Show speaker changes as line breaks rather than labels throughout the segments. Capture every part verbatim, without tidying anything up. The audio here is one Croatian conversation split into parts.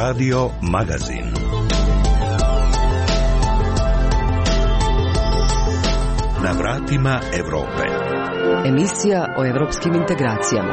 Radio Magazin. Na vratima Evrope.
Emisija o evropskim integracijama.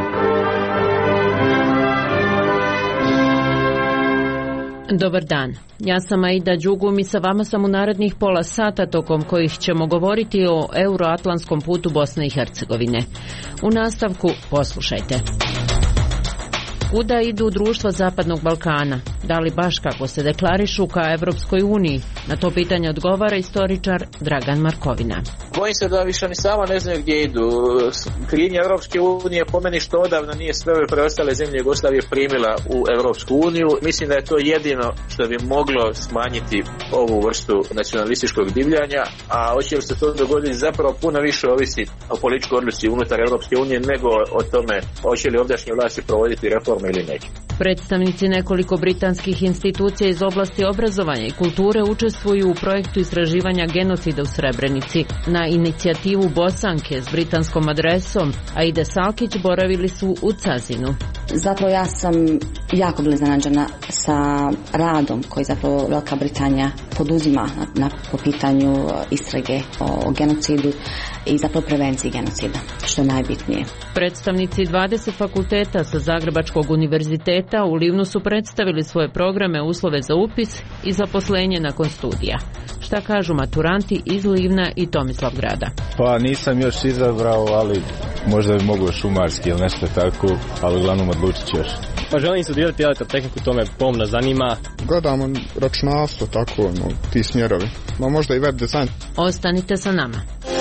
Dobar dan, ja sam Aida Đugum i sa vama sam u narednih pola sata tokom kojih ćemo govoriti o euroatlantskom putu Bosne i Hercegovine. U nastavku poslušajte. Kuda idu društva Zapadnog Balkana? Da li baš kako se deklarišu ka Evropskoj uniji? Na to pitanje odgovara istoričar Dragan Markovina.
Bojim se da više ni sama ne znaju gdje idu. Krivnja Evropske unije po meni što odavno nije sve ove preostale zemlje Jugoslavije primila u Evropsku uniju. Mislim da je to jedino što bi moglo smanjiti ovu vrstu nacionalističkog divljanja, a hoće li se to dogoditi zapravo puno više ovisi o političkoj odluci unutar Evropske unije nego o tome hoće li ovdašnje vlasti provoditi reforme ili neće.
Predstavnici nekoliko britanskih institucija iz oblasti obrazovanja i kulture učestvuju u projektu istraživanja genocida u Srebrenici. Na inicijativu Bosanke s britanskom adresom Aide Salkić boravili su u Cazinu.
Zapravo ja sam jako bila iznenađena sa radom koji zapravo Velika Britanija poduzima na, na, po pitanju istrage o, o genocidu i zapravo prevenciji genocida, što je najbitnije.
Predstavnici dvadeset fakulteta sa Zagrebačkog univerziteta u Livnu su predstavili svoje programe, uslove za upis i zaposlenje nakon studija. Šta kažu maturanti iz Livna i Tomislavgrada?
Pa nisam još izabrao, ali možda bi mogu šumarski ili nešto tako, ali uglavnom odlučit ću još.
Pa želim studirati elektrotehniku, to me pomno zanima.
Gledamo računalstvo, tako, no, ti smjerovi. Ma možda i web dizajn.
Ostanite sa nama.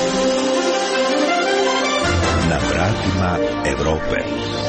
Na vratima Evrope.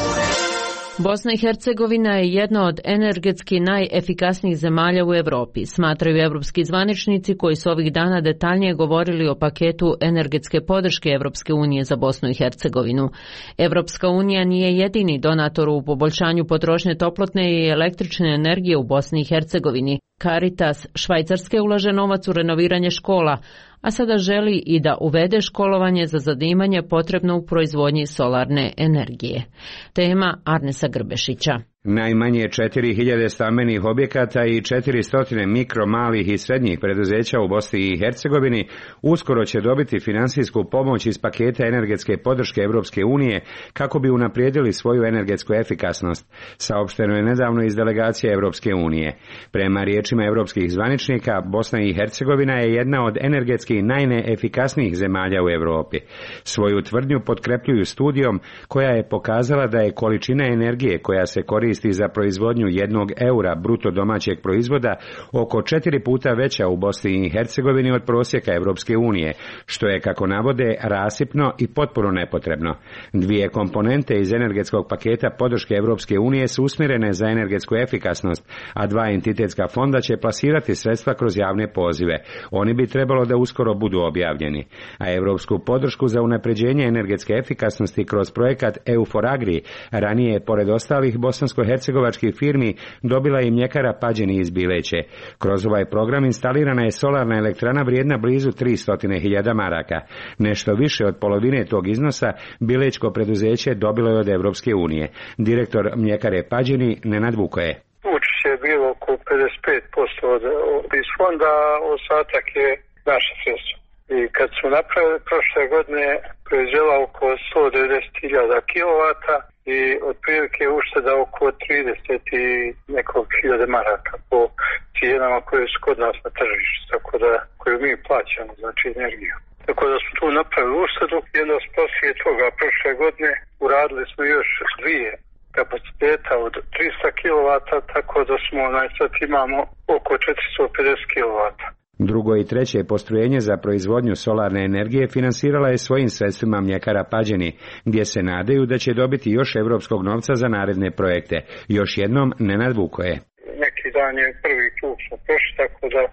Bosna i Hercegovina je jedna od energetski najefikasnijih zemalja u Europi, smatraju evropski zvaničnici koji su ovih dana detaljnije govorili o paketu energetske podrške Evropske unije za Bosnu i Hercegovinu. Evropska unija nije jedini donator u poboljšanju potrošnje toplotne i električne energije u Bosni i Hercegovini. Caritas Švajcarske ulaže novac u renoviranje škola, a sada želi i da uvede školovanje za zanimanje potrebno u proizvodnji solarne energije. Tema Arnesa Grbešića.
Najmanje četiri hiljade stambenih objekata i četiristo mikro, malih i srednjih preduzeća u Bosni i Hercegovini uskoro će dobiti finansijsku pomoć iz paketa energetske podrške Evropske unije kako bi unaprijedili svoju energetsku efikasnost, saopšteno je nedavno iz delegacije Evropske unije. Prema riječima evropskih zvaničnika, Bosna i Hercegovina je jedna od energetski najneefikasnijih zemalja u Europi. Svoju tvrdnju potkrepljuju studijom koja je pokazala da je količina energije koja se koristi za proizvodnju jednog eura bruto domaćeg proizvoda oko četiri puta veća u Bosni i Hercegovini od prosjeka Evropske unije, što je, kako navode, rasipno i potpuno nepotrebno. Dvije komponente iz energetskog paketa podrške Evropske unije su usmjerene za energetsku efikasnost, a dva entitetska fonda će plasirati sredstva kroz javne pozive. Oni bi trebalo da uskoro budu objavljeni. A evropsku podršku za unapređenje energetske efikasnosti kroz projekat E U for Agri ranije je, pored ostalih bosansko hercegovačkih firmi, dobila i mljekara Pađeni iz Bileće. Kroz ovaj program instalirana je solarna elektrana vrijedna blizu tristo hiljada maraka. Nešto više od polovine tog iznosa bilečko preduzeće dobilo je od Evropske unije. Direktor mljekare Pađeni Nenad Vukoje.
Učešće je bilo oko pedeset pet posto od, od iz fonda, ostatak je naše sredstvo. I kad smo napravili prošle godine, proizvela oko sto devedeset hiljada kilovata i otprilike ušteda oko trideset i nekog hiljade maraka po cijenama koje su kod nas na tržištu, tako da koju mi plaćamo, znači energiju. Tako da smo tu napravili uštedu i onda poslije toga prošle godine uradili smo još dvije kapaciteta od tristo kilovata, tako da smo sad imamo oko četiristo pedeset kilovata.
Drugo i treće postrojenje za proizvodnju solarne energije finansirala je svojim sredstvima mljekara Pađeni, gdje se nadaju da će dobiti još evropskog novca za naredne projekte. Još jednom Nenad Vukoje.
Neki dan je prvi krug smo prošli, tako da e,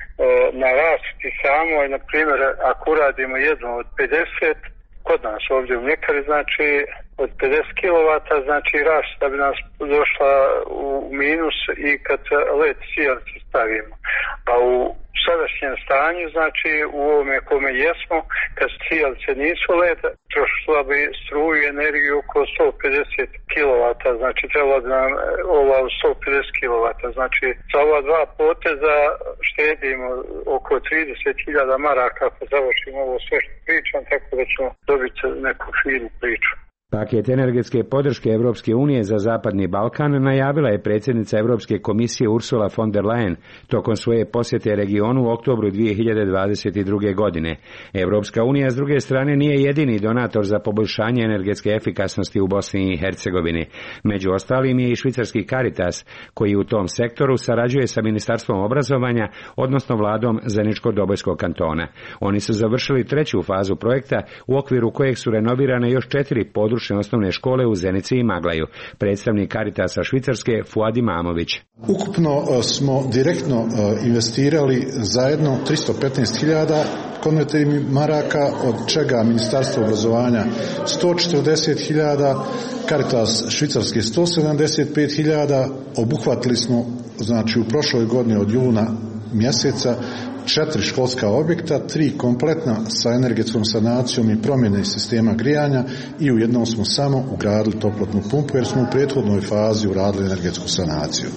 na rasti samo, na primjer, ako uradimo jedno od pedeset, kod nas ovdje u mljekari, znači od pedeset kilovata, znači rast da bi nas došla u minus i kad led sijalice stavimo. A u sadašnjem stanju, znači u ovome kome jesmo, kad sijalice nisu led, trošila bi struju i energiju oko sto pedeset kilovata, znači trebalo bi nam ova sto pedeset kilovata. Znači za ova dva poteza štedimo oko trideset hiljada maraka ako završimo ovo sve što pričam, tako da ćemo dobiti neku finu priču.
Paket energetske podrške Europske unije za Zapadni Balkan najavila je predsjednica Europske komisije Ursula von der Leyen tokom svoje posjete regionu u oktobru dvije hiljade dvadeset druge. godine. Europska unija s druge strane nije jedini donator za poboljšanje energetske efikasnosti u Bosni i Hercegovini. Među ostalim je i švicarski Caritas, koji u tom sektoru sarađuje sa Ministarstvom obrazovanja, odnosno vladom Zeničko-Dobojskog kantona. Oni su završili treću fazu projekta u okviru kojeg su renovirane još četiri područja osnovne škole u Zenici i Maglaju. Predstavnik Caritasa Švicarske Fuad Imamović.
Ukupno smo direktno investirali zajedno tristo petnaest hiljada konvertibilnih maraka, od čega Ministarstvo obrazovanja sto četrdeset hiljada, Caritas Švicarske sto sedamdeset pet hiljada. Obuhvatili smo, znači u prošloj godini od juna mjeseca, četiri školska objekta, tri kompletna sa energetskom sanacijom i promjene sistema grijanja i u jednom smo samo ugradili toplotnu pumpu jer smo u prethodnoj fazi uradili energetsku sanaciju.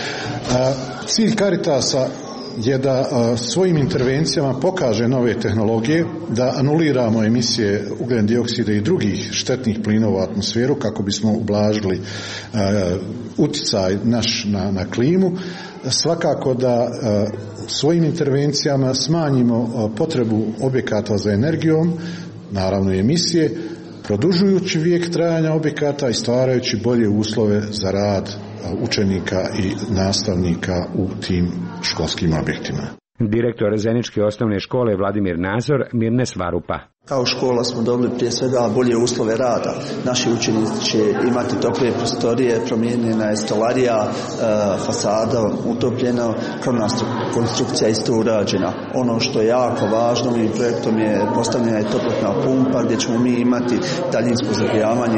Cilj Caritasa je da svojim intervencijama pokaže nove tehnologije, da anuliramo emisije ugljen dioksida i drugih štetnih plinova u atmosferu kako bismo ublažili utjecaj naš na, na klimu. Svakako da svojim intervencijama smanjimo potrebu objekata za energijom, naravno i emisije, produžujući vijek trajanja objekata i stvarajući bolje uslove za rad učenika i nastavnika u tim školskim objektima.
Direktor Zeničke osnovne škole Vladimir Nazor Mirnes Varupa.
Kao škola smo dobili prije svega bolje uslove rada. Naši učenici će imati toplije prostorije, promijenjena je stolarija, fasada utopljena, krovna konstrukcija isto urađena. Ono što je jako važno ovim projektom je postavljena je toplotna pumpa gdje ćemo mi imati daljinsko zagrijavanje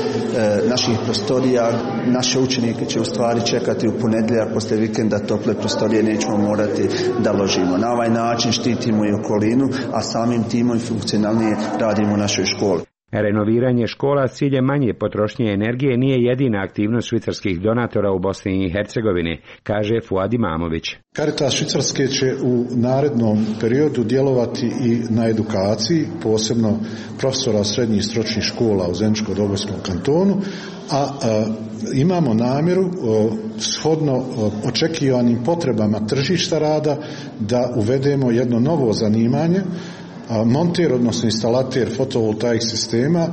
naših prostorija. Naše učenike će u stvari čekati u ponedjeljak poslije vikenda tople prostorije, nećemo morati da ložimo. Na ovaj način štitimo i okolinu, a samim timom i funkcionalno radimo u našoj školi.
Renoviranje škola s ciljem manje potrošnje energije nije jedina aktivnost švicarskih donatora u Bosni i Hercegovini, kaže Fuad Imamović.
Caritas Švicarske će u narednom periodu djelovati i na edukaciji, posebno profesora srednjih stručnih škola u Zeničko-Dobojskom kantonu, a, a imamo namjeru o, shodno o, očekivanim potrebama tržišta rada da uvedemo jedno novo zanimanje, monter, odnosno instalater fotovoltaik sistema.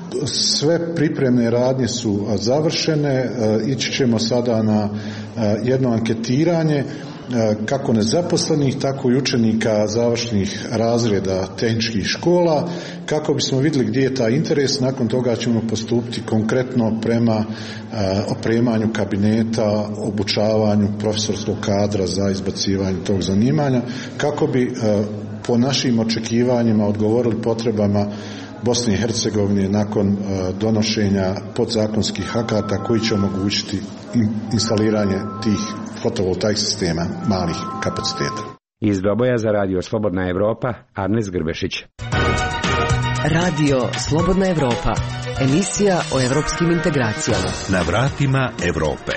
Sve pripremne radnje su završene, ići ćemo sada na jedno anketiranje kako nezaposlenih, tako i učenika završnih razreda tehničkih škola, kako bismo vidjeli gdje je taj interes. Nakon toga ćemo postupiti konkretno prema opremanju kabineta, obučavanju profesorskog kadra za izbacivanje tog zanimanja, kako bi po našim očekivanjima odgovorili potrebama Bosne i Hercegovine nakon donošenja podzakonskih akata koji će omogućiti instaliranje tih fotovoltaik sistema malih kapaciteta.
Iz Doboja za Radio Slobodna Evropa, Arnes Grbešić.
Radio Slobodna Evropa, emisija o evropskim integracijama.
Na vratima Evrope.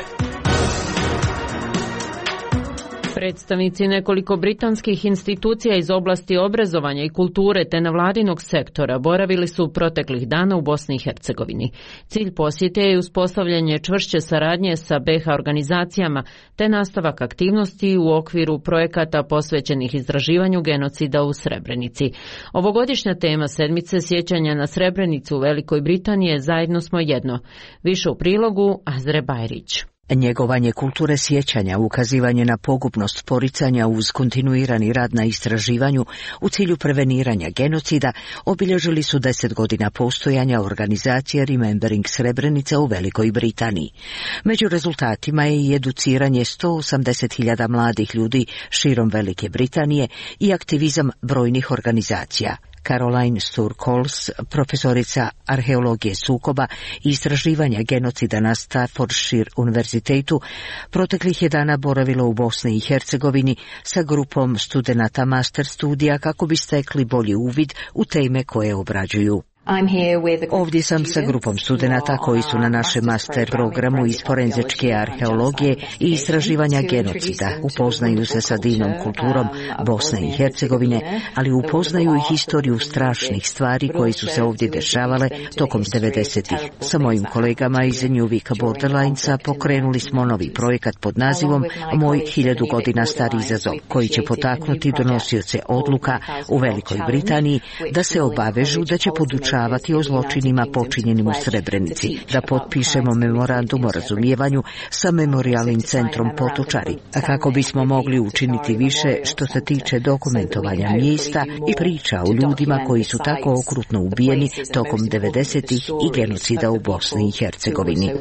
Predstavnici nekoliko britanskih institucija iz oblasti obrazovanja i kulture te nevladinog sektora boravili su proteklih dana u Bosni i Hercegovini. Cilj posjete je uspostavljanje čvršće saradnje sa B iH organizacijama te nastavak aktivnosti u okviru projekata posvećenih izraživanju genocida u Srebrenici. Ovogodišnja tema sedmice sjećanja na Srebrenicu u Velikoj Britaniji je Zajedno smo jedno. Više u prilogu Azre Bajrić.
Njegovanje kulture sjećanja, ukazivanje na pogubnost poricanja uz kontinuirani rad na istraživanju u cilju preveniranja genocida obilježili su deset godina postojanja organizacije Remembering Srebrenica u Velikoj Britaniji. Među rezultatima je i educiranje sto osamdeset hiljada mladih ljudi širom Velike Britanije i aktivizam brojnih organizacija. Caroline Sturcols, profesorica arheologije sukoba i istraživanja genocida na Staffordshire univerzitetu, proteklih je dana boravila u Bosni i Hercegovini sa grupom studenata master studija kako bi stekli bolji uvid u teme koje obrađuju. Ovdje sam sa grupom studenata koji su na našem master programu iz forenzičke arheologije i istraživanja genocida. Upoznaju se sa divnom kulturom Bosne i Hercegovine, ali upoznaju i historiju strašnih stvari koje su se ovdje dešavale tokom devedesetih. Sa mojim kolegama iz Njuvika Borderlinesa pokrenuli smo novi projekat pod nazivom Moj hiljadu godina stari izazov, koji će potaknuti donosioce odluka u Velikoj Britaniji da se obavežu da će podučavati o zločinima počinjenim u Srebrenici, da potpišemo memorandum o razumijevanju sa memorijalnim centrom Potočari, a kako bismo mogli učiniti više što se tiče dokumentovanja mjesta i priča o ljudima koji su tako okrutno ubijeni tokom devedesetih i genocida u Bosni i Hercegovini.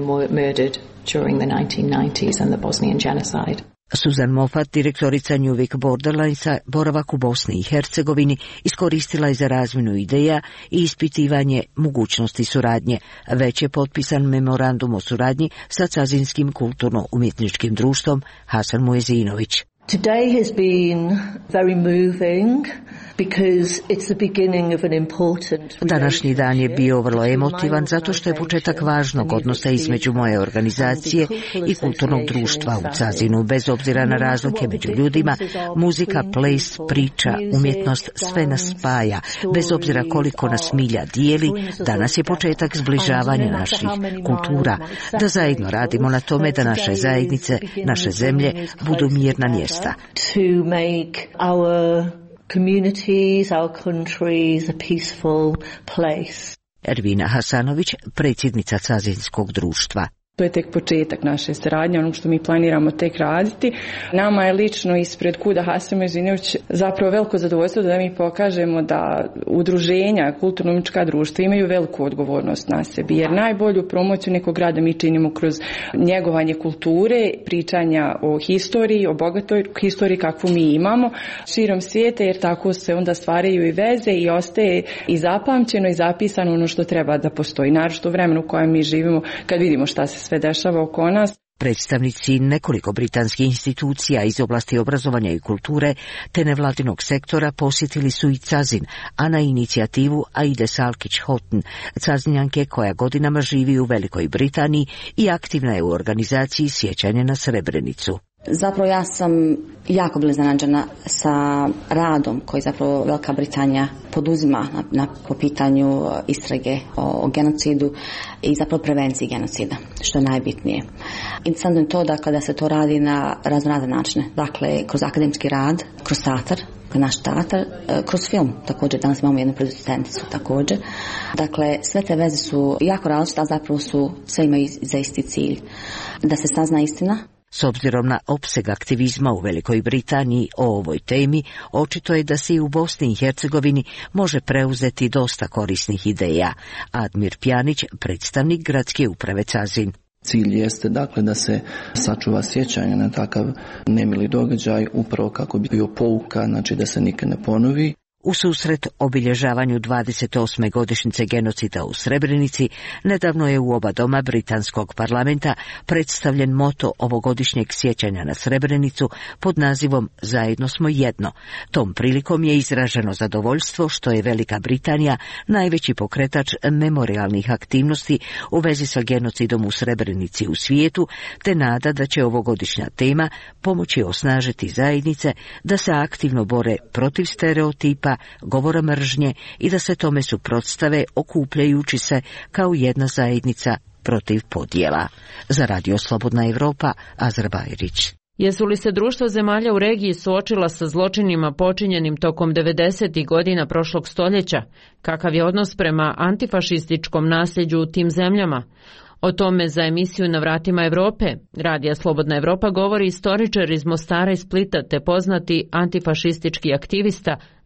Susan Moffat, direktorica Njuvik Borderlinesa, boravak u Bosni i Hercegovini iskoristila je za razmjenu ideja i ispitivanje mogućnosti suradnje. Već je potpisan memorandum o suradnji sa Cazinskim kulturno-umjetničkim društvom Hasan Muezinović.
Today has been very moving because it's the beginning of an important...
Današnji dan je bio vrlo emotivan zato što je početak važnog odnosa između moje organizacije i kulturnog društva u Cazinu. Bez obzira na razlike među ljudima, muzika, ples, priča, umjetnost, sve nas spaja. Bez obzira koliko nas milja dijeli, danas je početak zbližavanja naših kultura. Da zajedno radimo na tome da naše zajednice, naše zemlje budu mirna mjesta.
To make our communities, our countries a peaceful place.
Ervina Hasanović, predsjednica Cazinskog društva.
To je tek početak naše saradnje, ono što mi planiramo tek raditi. Nama je lično ispred Kuda Hasan Muezinović zapravo veliko zadovoljstvo da mi pokažemo da udruženja, kulturno-umjetnička društva imaju veliku odgovornost na sebi, jer najbolju promociju nekog grada mi činimo kroz njegovanje kulture, pričanja o historiji, o bogatoj historiji kakvu mi imamo širom svijeta, jer tako se onda stvaraju i veze i ostaje i zapamćeno i zapisano ono što treba da postoji. Naročito u vremenu u kojem mi živimo, kad vidimo šta se sve dešava oko nas.
Predstavnici nekoliko britanskih institucija iz oblasti obrazovanja i kulture te nevladinog sektora posjetili su i Cazin, a na inicijativu Aide Salkić-Houghton, Cazinjanke koja godinama živi u Velikoj Britaniji i aktivna je u organizaciji sjećanja na Srebrenicu.
Zapravo ja sam jako bila iznenađena sa radom koji zapravo Velika Britanija poduzima na, na, po pitanju istrage o, o genocidu i zapravo prevenciji genocida, što je najbitnije. Interesantno je to da kada se to radi na raznorazne načine, dakle kroz akademski rad, kroz teatar, naš teatar, kroz film također, danas imamo jednu producenticu također. Dakle, sve te veze su jako različite, a zapravo su, sve imaju za isti cilj. Da se sazna istina.
S obzirom na opseg aktivizma u Velikoj Britaniji o ovoj temi, očito je da se i u Bosni i Hercegovini može preuzeti dosta korisnih ideja. Admir Pjanić, predstavnik gradske uprave Cazin.
Cilj jeste dakle da se sačuva sjećanje na takav nemili događaj upravo kako bi bio pouka, znači da se nikad ne ponovi.
U susret obilježavanju dvadeset osme godišnjice genocida u Srebrenici, nedavno je u oba doma britanskog parlamenta predstavljen moto ovogodišnjeg sjećanja na Srebrenicu pod nazivom Zajedno smo jedno. Tom prilikom je izraženo zadovoljstvo što je Velika Britanija najveći pokretač memorijalnih aktivnosti u vezi sa genocidom u Srebrenici u svijetu, te nada da će ovogodišnja tema pomoći osnažiti zajednice da se aktivno bore protiv stereotipa, govora mržnje i da se tome suprotstave okupljajući se kao jedna zajednica protiv podjela. Za Radio Slobodna Evropa, Azra Bajrić.
Jesu li se društva zemalja u regiji suočila sa zločinima počinjenim tokom devedesetih godina prošlog stoljeća? Kakav je odnos prema antifašističkom nasljeđu u tim zemljama? O tome za emisiju Na vratima Evrope, Radija Slobodna Evropa, govori istoričar iz Mostara i Splita te poznati antifašistički aktivista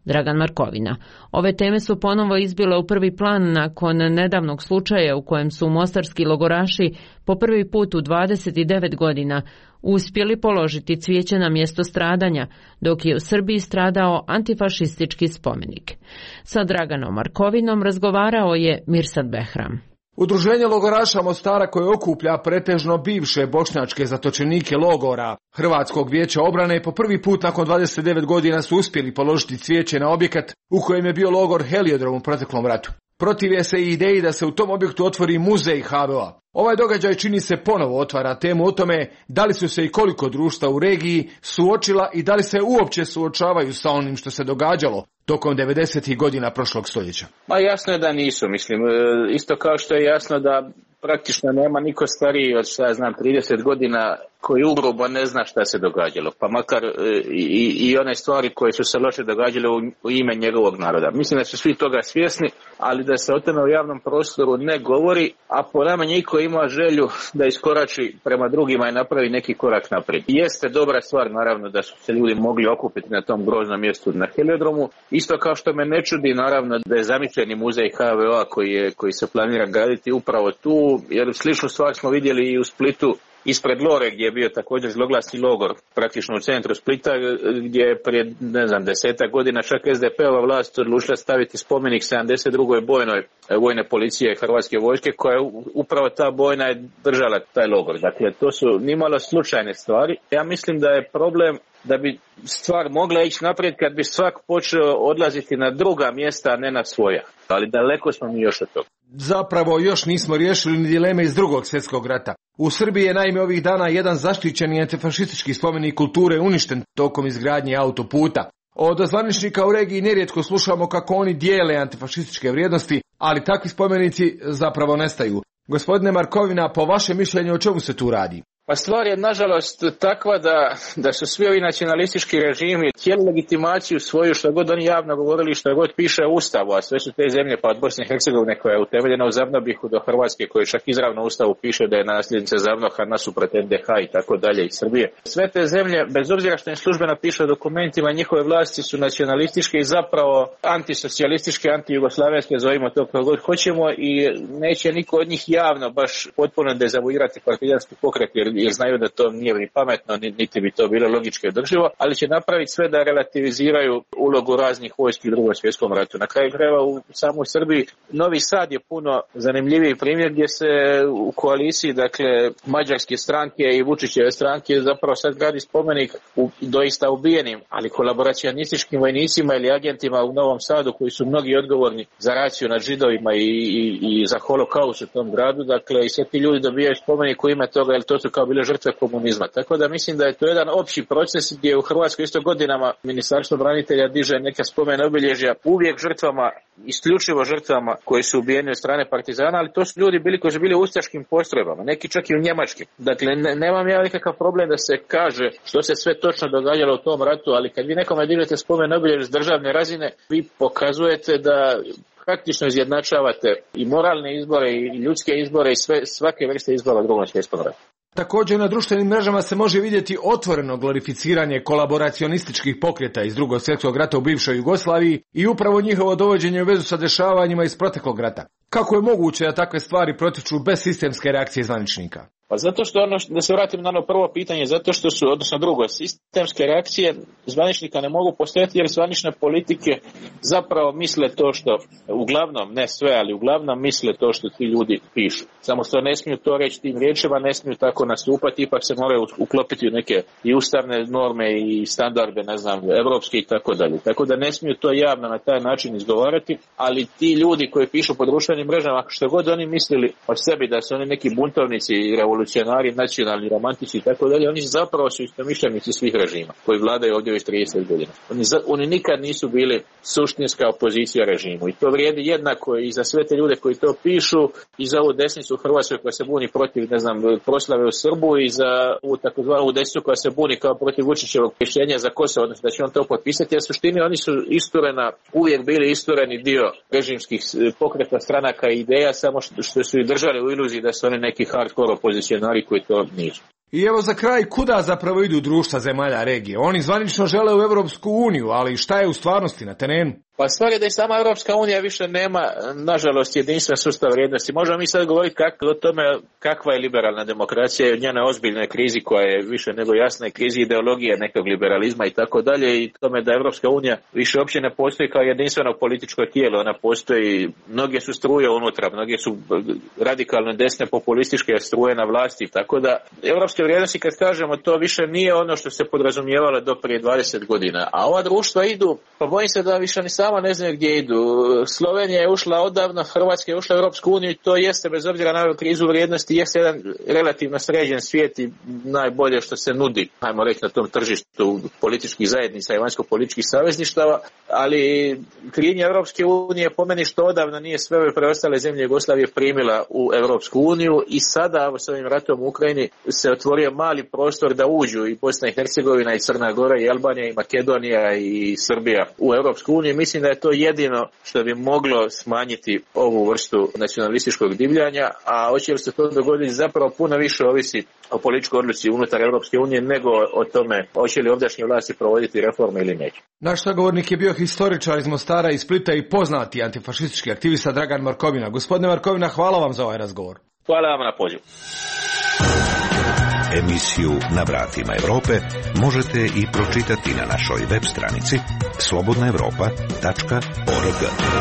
Dragan Markovina. Ove teme su ponovo izbile u prvi plan nakon nedavnog slučaja u kojem su mostarski logoraši po prvi put u dvadeset devet godina uspjeli položiti cvijeće na mjesto stradanja, dok je u Srbiji stradao antifašistički spomenik. Sa Draganom Markovinom razgovarao je Mirsad Behram.
Udruženje logoraša Mostara koje okuplja pretežno bivše bošnjačke zatočenike logora Hrvatskog vijeća obrane po prvi put nakon dvadeset devet godina su uspjeli položiti cvijeće na objekat u kojem je bio logor Heliodrom u proteklom ratu. Protive se i ideji da se u tom objektu otvori muzej ha ve o. Ovaj događaj čini se ponovo otvara temu o tome da li su se i koliko društva u regiji suočila i da li se uopće suočavaju sa onim što se događalo tokom devedesetih godina prošlog stoljeća.
Ma jasno je da nisu, mislim, isto kao što je jasno da praktično nema niko stariji od, šta ja znam, trideset godina koji ugrubo ne zna šta se događalo, pa makar i, i one stvari koje su se loše događale u, u ime njegovog naroda. Mislim da su svi toga svjesni, ali da se o tome u javnom prostoru ne govori, a po nama niko ima želju da iskorači prema drugima i napravi neki korak naprijed. Jeste dobra stvar, naravno, da su se ljudi mogli okupiti na tom groznom mjestu na Heliodromu, isto kao što me ne čudi, naravno, da je zamišljeni muzej ha ve o koji, je, koji se planira graditi upravo tu, jer sličnu stvar smo vidjeli i u Splitu, ispred Lore, gdje je bio također zloglasni logor, praktično u centru Splita, gdje je prije, ne znam, desetak godina čak es de pe ova vlast odlučila staviti spomenik sedamdeset drugoj bojnoj vojne policije Hrvatske vojske, koja je upravo ta bojna je držala taj logor. Dakle, to su nimalo slučajne stvari. Ja mislim da je problem da bi stvar mogla ići naprijed kad bi svak počeo odlaziti na druga mjesta, a ne na svoja. Ali daleko smo mi još od toga.
Zapravo još nismo riješili ni dileme iz drugog svjetskog rata. U Srbiji je naime ovih dana jedan zaštićeni antifašistički spomenik kulture uništen tokom izgradnje autoputa. Od zvaničnika u regiji nerijetko slušamo kako oni dijele antifašističke vrijednosti, ali takvi spomenici zapravo nestaju. Gospodine Markovina, po vašem mišljenju o čemu se tu radi?
Pa stvar je nažalost takva da, da su svi ovi nacionalistički režimi cijelu legitimaciju svoju, što god oni javno govorili, što god piše u Ustavu, a sve su te zemlje, pa od Bosne i Hercegovine koja je utemeljena u Zavnobihu do Hrvatske, koji čak izravno u Ustavu piše da je nasljednica Zavnoha nasuprot en de ha i tako dalje i Srbije. Sve te zemlje, bez obzira što im službeno piše u dokumentima, njihove vlasti su nacionalističke i zapravo antisocijalističke, antijugoslavenske, zovimo to kako god hoćemo, i neće niko od njih javno baš potpuno dezavuirati partizanski pokret, jer jer znaju da to nije ni pametno, niti bi to bilo logički održivo, ali će napraviti sve da relativiziraju ulogu raznih vojski u drugom svjetskom ratu. Na kraju krajeva u samoj Srbiji Novi Sad je puno zanimljiviji primjer gdje se u koaliciji, dakle, mađarske stranke i Vučićeve stranke zapravo sad gradi spomenik u doista ubijenim, ali kolaboracionističkim vojnicima ili agentima u Novom Sadu koji su mnogi odgovorni za raciju nad Židovima i, i, i za holokaust u tom gradu. Dakle, i sve ti ljudi dobijaju spomenik u ime toga, jer to su kao bile žrtve komunizma. Tako da mislim da je to jedan opći proces gdje u Hrvatskoj isto godinama Ministarstvo branitelja diže neka spomen obilježja uvijek žrtvama, isključivo žrtvama koji su ubijeni od strane partizana, ali to su ljudi bili koji su bili u ustaškim postrojbama, neki čak i u njemačkim. Dakle, ne, nemam ja nikakav problem da se kaže što se sve točno događalo u tom ratu, ali kad vi nekome dižete spomen obilježja s državne razine, vi pokazujete da praktično izjednačavate i moralne izbore i ljudske izbore i sve, svake vrste izbora u drugom svjetskom ratu.
Također na društvenim mrežama se može vidjeti otvoreno glorificiranje kolaboracionističkih pokreta iz drugog svjetskog rata u bivšoj Jugoslaviji i upravo njihovo dovođenje u vezu sa dešavanjima iz proteklog rata. Kako je moguće da takve stvari protiču bez sistemske reakcije zvaničnika?
Pa zato što, ono, da se vratim na ono prvo pitanje, zato što su, odnosno drugo, sistemske reakcije zvaničnika ne mogu postojati jer zvanične politike zapravo misle to što, uglavnom, ne sve, ali uglavnom misle to što ti ljudi pišu. Samo što ne smiju to reći tim riječima, ne smiju tako nastupati, ipak se moraju uklopiti u neke i ustavne norme i standarde, ne znam, evropske i tako dalje. Tako da ne smiju to javno na taj način izgovarati, ali ti ljudi koji pišu po društvenim mrežama, što god oni mislili o sebi da su oni neki buntovnici i revolucionari, nacionalni, romantici i tako dalje, oni zapravo su istomišljenici svih režima koji vladaju ovdje već trideset godina. Oni, za, oni nikad nisu bili suštinska opozicija režimu i to vrijedi jednako i za sve te ljude koji to pišu i za ovu desnicu u Hrvatskoj koja se buni protiv, ne znam, proslave u Srbu i za ovu takozvanu desnicu koja se buni kao protiv Vučićevog rješenja za Kosovo, odnosno da će on to potpisati, jer suštini oni su isturena, uvijek bili istureni dio režimskih pokreta, stranaka i ideja, samo što, što su i držali u iluziji da su oni neki hardcore opozicionari koji to nisu.
I evo za kraj, kuda zapravo idu društva zemalja regije? Oni zvanično žele u Europsku uniju, ali šta je u stvarnosti na terenu?
Pa stvar je da i sama Europska unija više nema, nažalost, jedinstven sustav vrijednosti. Možemo mi sad govoriti kako, o tome kakva je liberalna demokracija i o njenoj ozbiljnoj krizi koja je više nego jasna, krizi ideologije nekog liberalizma i tako dalje, i tome da Europska unija više uopće ne postoji kao jedinstveno političko tijelo. Ona postoji, mnoge su struje unutra, mnoge su radikalno desne populističke struje na vlasti, tako da europske vrijednosti, kad kažemo, to više nije ono što se podrazumijevalo do prije dvadeset godina. A ova društva idu, pa bojim se da više ni sama ne znaju gdje idu. Slovenija je ušla odavno, Hrvatska je ušla u Europsku uniju i to jeste, bez obzira na krizu vrijednosti, jeste jedan relativno sređen svijet i najbolje što se nudi, ajmo reći, na tom tržištu političkih zajednica i vanjsko-političkih savezništava, ali krivnja Europske unije po meni što odavno nije sve ove preostale zemlje Jugoslavije primila u Europsku uniju i sada s ovim ratom u Ukrajini se otvorio mali prostor da uđu i Bosna i Hercegovina i Crna Gora i Albanija i Makedonija i Srbija u Europsku uniju. Mislim da je to jedino što bi moglo smanjiti ovu vrstu nacionalističkog divljanja, a hoće li se to dogoditi zapravo puno više ovisi o političkoj odluci unutar Europske unije nego o tome hoće li ovdašnje vlasti provoditi reforme ili neće.
Naš sagovornik je bio historičar iz Mostara i Splita i poznati antifašistički aktivista Dragan Markovina. Gospodine Markovina, hvala vam za ovaj razgovor.
Hvala vam na pozivu.
Emisiju Na vratima Europe možete i pročitati na našoj web stranici slobodna europa tačka org.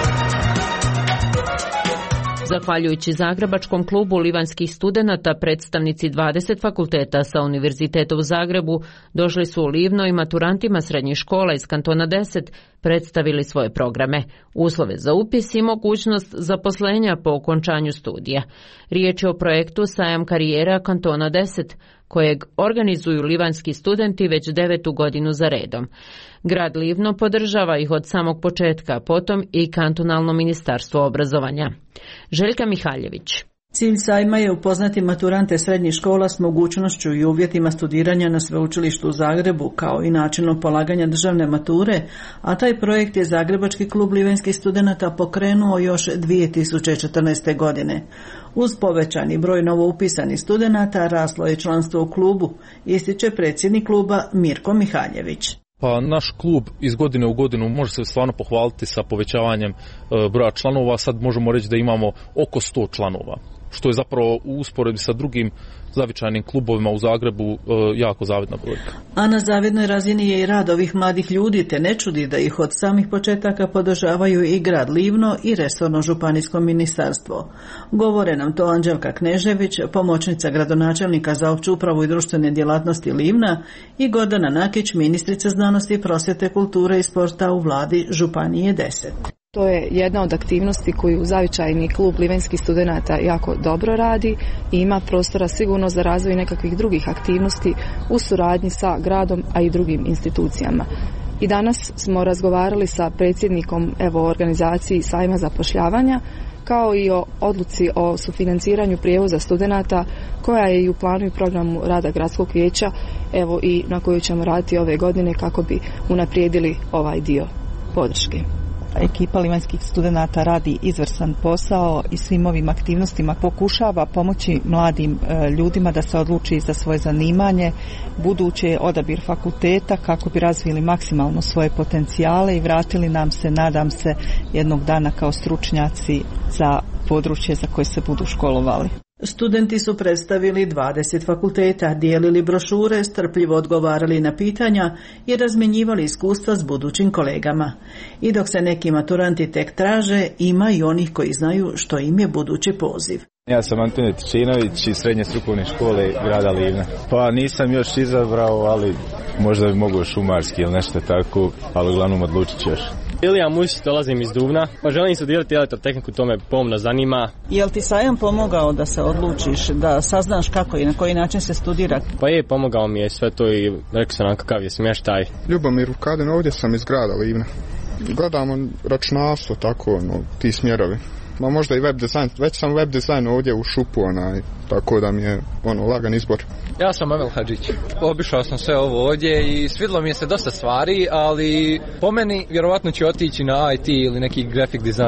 Zahvaljujući Zagrebačkom klubu livanskih studenata, predstavnici dvadeset fakulteta sa Univerziteta u Zagrebu došli su u Livno i maturantima srednjih škola iz kantona deset predstavili svoje programe, uslove za upis i mogućnost zaposlenja po okončanju studija. Riječ je o projektu Sajam karijera kantona deset, kojeg organizuju livanski studenti već devetu godinu za redom. Grad Livno podržava ih od samog početka, potom i kantonalno ministarstvo obrazovanja. Željka Mihaljević.
Cilj sajma je upoznati maturante srednjih škola s mogućnošću i uvjetima studiranja na sveučilištu u Zagrebu, kao i načinom polaganja državne mature, a taj projekt je Zagrebački klub livanskih studenata pokrenuo još dvije tisuće četrnaeste. godine. Uz povećani broj novoupisanih studenata raslo je članstvo u klubu, ističe predsjednik kluba Mirko Mihaljević.
Pa naš klub iz godine u godinu može se stvarno pohvaliti sa povećavanjem e, broja članova. Sad možemo reći da imamo oko sto članova, što je zapravo u usporedbi sa drugim zavičajnim klubovima u Zagrebu e, jako zavidna brojka.
A na zavidnoj razini je i rad ovih mladih ljudi, te ne čudi da ih od samih početaka podržavaju i grad Livno i resorno županijsko ministarstvo. Govore nam to Anđelka Knežević, pomoćnica gradonačelnika za opću upravu i društvene djelatnosti Livna, i Gordana Nakić, ministrica znanosti, prosvjete, kulture i sporta u vladi Županije deset.
To je jedna od aktivnosti koju zavičajni klub livanskih studenata jako dobro radi i ima prostora sigurno za razvoj nekakvih drugih aktivnosti u suradnji sa gradom, a i drugim institucijama. I danas smo razgovarali sa predsjednikom evo organizaciji sajma zapošljavanja, kao i o odluci o sufinanciranju prijevoza studenata koja je i u planu i programu rada gradskog vijeća, evo i na koju ćemo raditi ove godine kako bi unaprijedili ovaj dio podrške.
Ekipa livanskih studenata radi izvrstan posao i svim ovim aktivnostima pokušava pomoći mladim e, ljudima da se odluči za svoje zanimanje, budući odabir fakulteta kako bi razvili maksimalno svoje potencijale i vratili nam se, nadam se, jednog dana kao stručnjaci za područje za koje se budu školovali.
Studenti su predstavili dvadeset fakulteta, dijelili brošure, strpljivo odgovarali na pitanja i razmjenjivali iskustva s budućim kolegama. I dok se neki maturanti tek traže, ima i onih koji znaju što im je budući poziv.
Ja sam Antonije Tičinović iz Srednje strukovne škole grada Livna. Pa nisam još izabrao, ali možda bi mogo šumarski ili nešto tako, ali uglavnom odlučit ću još.
Ilija Mušić, dolazim iz Duvna, pa želim studirati elektrotehniku, to me pomno zanima.
Jel ti sajam pomogao da se odlučiš, da saznaš kako i na koji način se studira?
Pa je, pomogao mi je sve to i rekao sam nam kakav je smještaj.
Ljubomir Vukadin, ovdje sam iz grada Livna. Gledamo računalstvo, tako, no, ti smjerovi. Ma možda i web dizajn, već sam web dizajn ovdje u šupu, onaj, tako da mi je ono lagan izbor.
Ja sam Emel Hadžić. Obišao sam sve ovo ovdje i svidjelo mi je se dosta stvari, ali po meni vjerovatno ću otići na I T ili neki graphic design.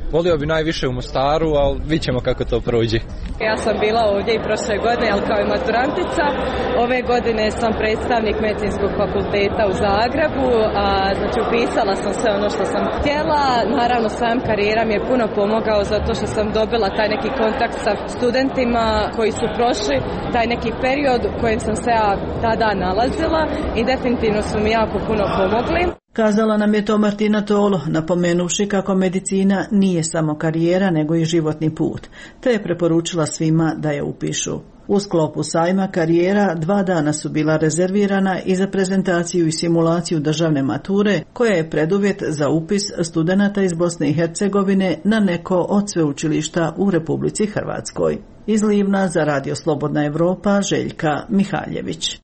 Volio bi najviše u Mostaru, ali vidjet ćemo kako to prođe.
Ja sam bila ovdje i prošle godine, ali kao i maturantica. Ove godine sam predstavnik Medicinskog fakulteta u Zagrebu, a znači upisala sam sve ono što sam htjela. Naravno, svojom karijera mi je puno pomogao zato što sam dobila taj neki kontakt sa studentima koji su prošli taj neki period u kojem sam se ja tada nalazila i definitivno su mi jako puno pomogli.
Kazala nam je to Martina Tolo, napomenuvši kako medicina nije samo karijera nego i životni put, te je preporučila svima da je upišu. U sklopu sajma karijera dva dana su bila rezervirana i za prezentaciju i simulaciju državne mature, koja je preduvjet za upis studenata iz Bosne i Hercegovine na neko od sveučilišta u Republici Hrvatskoj. Iz Livna za Radio Slobodna Evropa, Željka Mihaljević.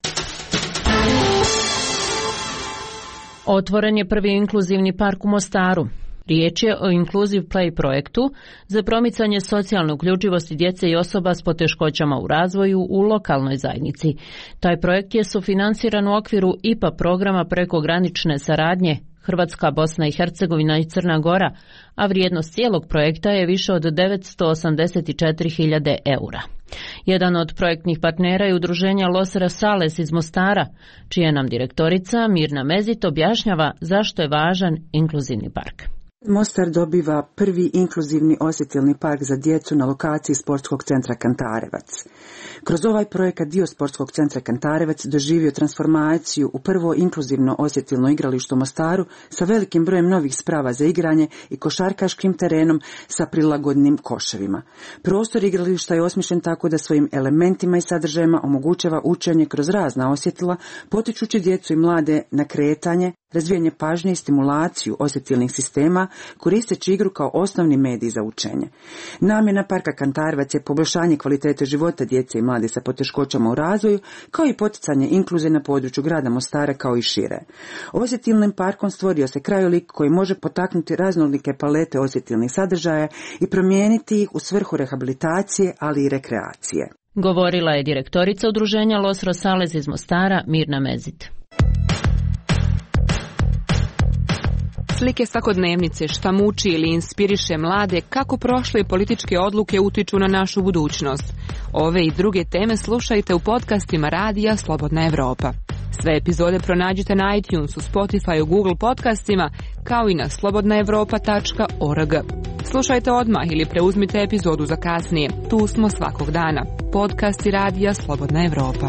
Otvoren je prvi inkluzivni park u Mostaru. Riječ je o Inclusive Play projektu za promicanje socijalne uključivosti djece i osoba s poteškoćama u razvoju u lokalnoj zajednici. Taj projekt je sufinansiran u okviru I P A programa prekogranične saradnje Hrvatska, Bosna i Hercegovina i Crna Gora, a vrijednost cijelog projekta je više od devetsto osamdeset četiri hiljade eura. Jedan od projektnih partnera je udruženja Los Rosales iz Mostara, čija nam direktorica Mirna Mezit objašnjava zašto je važan inkluzivni park.
Mostar dobiva prvi inkluzivni osjetilni park za djecu na lokaciji Sportskog centra Kantarevac. Kroz ovaj projekat dio Sportskog centra Kantarevac doživio transformaciju u prvo inkluzivno osjetilno igralište u Mostaru sa velikim brojem novih sprava za igranje i košarkaškim terenom sa prilagodnim koševima. Prostor igrališta je osmišljen tako da svojim elementima i sadržajima omogućava učenje kroz razna osjetila, potičući djecu i mlade na kretanje, razvijanje pažnje i stimulaciju osjetilnih sistema, koristeći igru kao osnovni medij za učenje. Namjena parka Kantarevac je poboljšanje kvalitete života djece i mlade sa poteškoćama u razvoju, kao i poticanje inkluzije na području grada Mostara kao i šire. Osjetilnim parkom stvorio se krajolik koji može potaknuti raznolike palete osjetilnih sadržaja i promijeniti ih u svrhu rehabilitacije, ali i rekreacije.
Govorila je direktorica udruženja Los Rosales iz Mostara, Mirna Mezit.
Slike svakodnevnice, šta muči ili inspiriše mlade, kako prošle političke odluke utiču na našu budućnost. Ove i druge teme slušajte u podcastima Radija Slobodna Evropa. Sve epizode pronađite na iTunesu, Spotifyu, Google podcastima, kao i na slobodna evropa tačka org. Slušajte odmah ili preuzmite epizodu za kasnije. Tu smo svakog dana. Podcasti Radija Slobodna Evropa.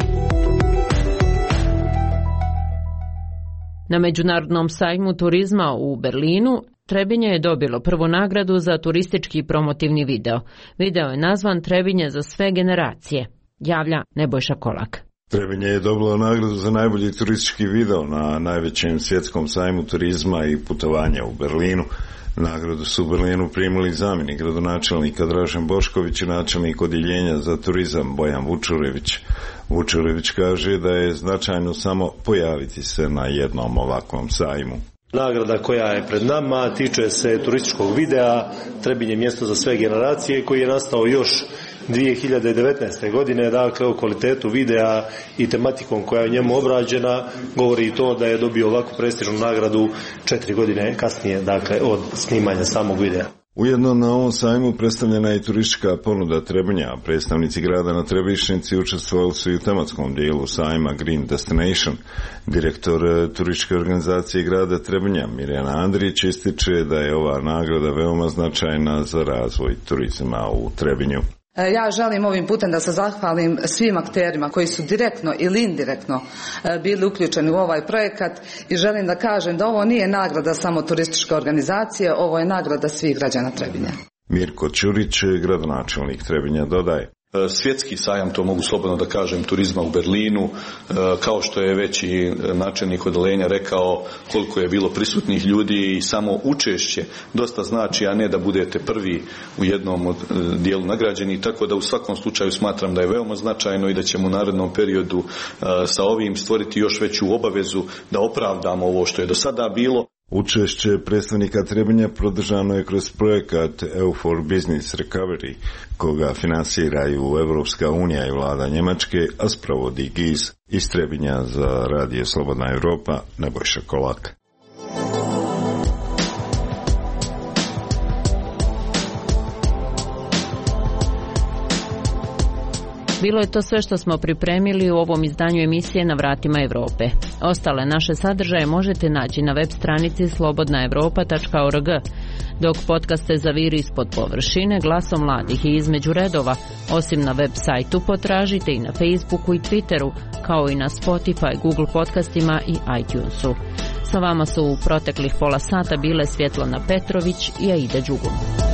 Na Međunarodnom sajmu turizma u Berlinu Trebinje je dobilo prvu nagradu za turistički promotivni video. Video je nazvan Trebinje za sve generacije. Javlja Nebojša Kolak.
Trebinje je dobilo nagradu za najbolji turistički video na najvećem svjetskom sajmu turizma i putovanja u Berlinu. Nagradu su u Berlinu primili zamjenik gradonačelnika Dražen Bošković i načelnik odjeljenja za turizam Bojan Vučurević. Vučurević kaže da je značajno samo pojaviti se na jednom ovakvom sajmu.
Nagrada koja je pred nama tiče se turističkog videa Trebinje mjesto za sve generacije, koji je nastao još dvije hiljade devetnaeste. godine, dakle o kvalitetu videa i tematikom koja je njemu obrađena govori i to da je dobio ovakvu prestižnu nagradu četiri godine kasnije, dakle od snimanja samog videa.
Ujedno na ovom sajmu predstavljena je i turistička ponuda Trebinja. Predstavnici grada na Trebišnjici učestvovali su i u tematskom dijelu sajma Green Destination. Direktor turističke organizacije grada Trebinja Mirjana Andrić ističe da je ova nagrada veoma značajna za razvoj turizma u Trebinju.
Ja želim ovim putem da se zahvalim svim akterima koji su direktno ili indirektno bili uključeni u ovaj projekat i želim da kažem da ovo nije nagrada samo turističke organizacije, ovo je nagrada svih građana Trebinja.
Mirko Ćurić, gradonačelnik Trebinja, dodaje.
Svjetski sajam, to mogu slobodno da kažem, turizma u Berlinu, kao što je već i načelnik odeljenja rekao, koliko je bilo prisutnih ljudi i samo učešće dosta znači, a ne da budete prvi u jednom od dijelu nagrađeni, tako da u svakom slučaju smatram da je veoma značajno i da ćemo u narednom periodu sa ovim stvoriti još veću obavezu da opravdamo ovo što je do sada bilo.
Učešće predstavnika Trebinja podržano je kroz projekat E U for Business Recovery, koga finansiraju Evropska unija i vlada Njemačke, a sprovodi G I Z. Iz Trebinja za Radio Slobodna Evropa, Nebojša Kolak.
Bilo je to sve što smo pripremili u ovom izdanju emisije Na vratima Evrope. Ostale naše sadržaje možete naći na web stranici slobodna evropa tačka org. Dok podcaste zaviri ispod površine, glasom mladih i između redova, osim na web sajtu, potražite i na Facebooku i Twitteru, kao i na Spotify, Google podcastima i iTunesu. Sa vama su u proteklih pola sata bile Svjetlana Petrović i Aida Đugun.